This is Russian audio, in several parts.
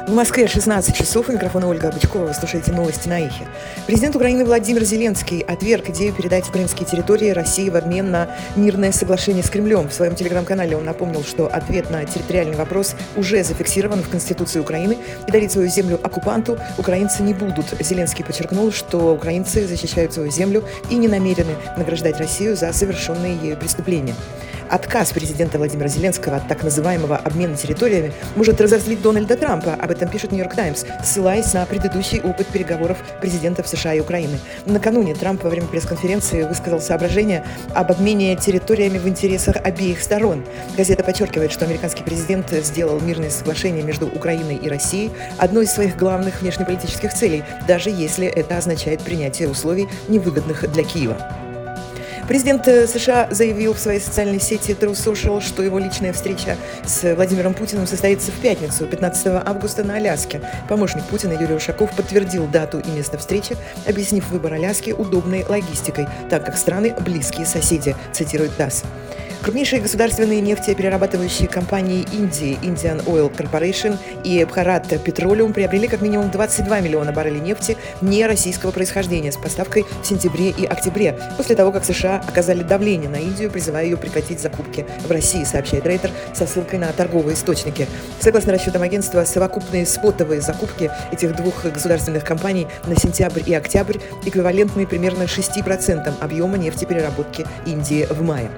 В Москве 16 часов. У микрофона Ольга Бычкова. Вы слушаете новости на Эхе. Президент Украины Владимир Зеленский отверг идею передать украинские территории России в обмен на мирное соглашение с Кремлем. В своем телеграм-канале он напомнил, что ответ на территориальный вопрос уже зафиксирован в Конституции Украины, и дарить свою землю оккупанту украинцы не будут. Зеленский подчеркнул, что украинцы защищают свою землю и не намерены награждать Россию за совершенные ею преступления. Отказ президента Владимира Зеленского от так называемого обмена территориями может разозлить Дональда Трампа. Об этом пишет «Нью-Йорк Таймс», ссылаясь на предыдущий опыт переговоров президентов США и Украины. Накануне Трамп во время пресс-конференции высказал соображения об обмене территориями в интересах обеих сторон. Газета подчеркивает, что американский президент сделал мирное соглашение между Украиной и Россией одной из своих главных внешнеполитических целей, даже если это означает принятие условий, невыгодных для Киева. Президент США заявил в своей социальной сети True Social, что его личная встреча с Владимиром Путиным состоится в пятницу, 15 августа на Аляске. Помощник Путина Юрий Ушаков подтвердил дату и место встречи, объяснив выбор Аляски удобной логистикой, так как страны близкие соседи, цитирует ТАСС. Крупнейшие государственные нефтеперерабатывающие компании Индии, Indian Oil Corporation и Bharat Petroleum, приобрели как минимум 22 миллиона баррелей нефти не российского происхождения с поставкой в сентябре и октябре, после того, как США оказали давление на Индию, призывая ее прекратить закупки в России, сообщает Рейтер со ссылкой на торговые источники. Согласно расчетам агентства, совокупные спотовые закупки этих двух государственных компаний на сентябрь и октябрь эквивалентны примерно 6% объема нефтепереработки Индии в мае.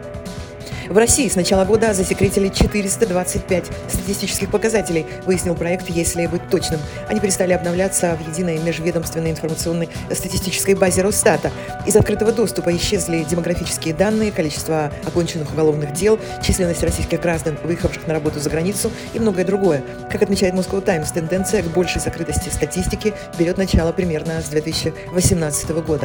В России с начала года засекретили 425 статистических показателей, выяснил проект «Если быть точным». Они перестали обновляться в единой межведомственной информационной статистической базе Росстата. Из открытого доступа исчезли демографические данные, количество оконченных уголовных дел, численность российских граждан, выехавших на работу за границу и многое другое. Как отмечает Moscow Times, тенденция к большей закрытости статистики берет начало примерно с 2018 года.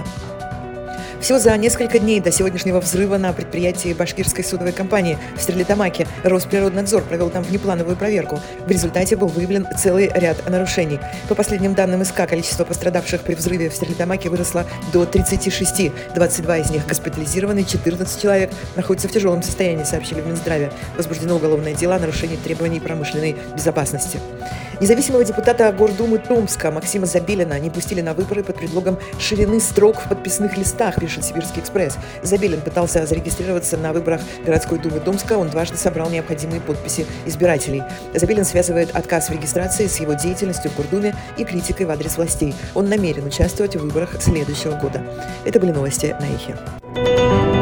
Всего за несколько дней до сегодняшнего взрыва на предприятии башкирской судовой компании в Стерлитамаке Росприроднадзор провел там внеплановую проверку. В результате был выявлен целый ряд нарушений. По последним данным СК, количество пострадавших при взрыве в Стерлитамаке выросло до 36. 22 из них госпитализированы, 14 человек находятся в тяжелом состоянии, сообщили в Минздраве. Возбуждено уголовное дело о нарушении требований промышленной безопасности. Независимого депутата Гордумы Томска Максима Забелина не пустили на выборы под предлогом ширины строк в подписных листах, пишет Сибирский экспресс. Забелин пытался зарегистрироваться на выборах городской думы Томска. Он дважды собрал необходимые подписи избирателей. Забелин связывает отказ в регистрации с его деятельностью в Гордуме и критикой в адрес властей. Он намерен участвовать в выборах следующего года. Это были новости на Эхе.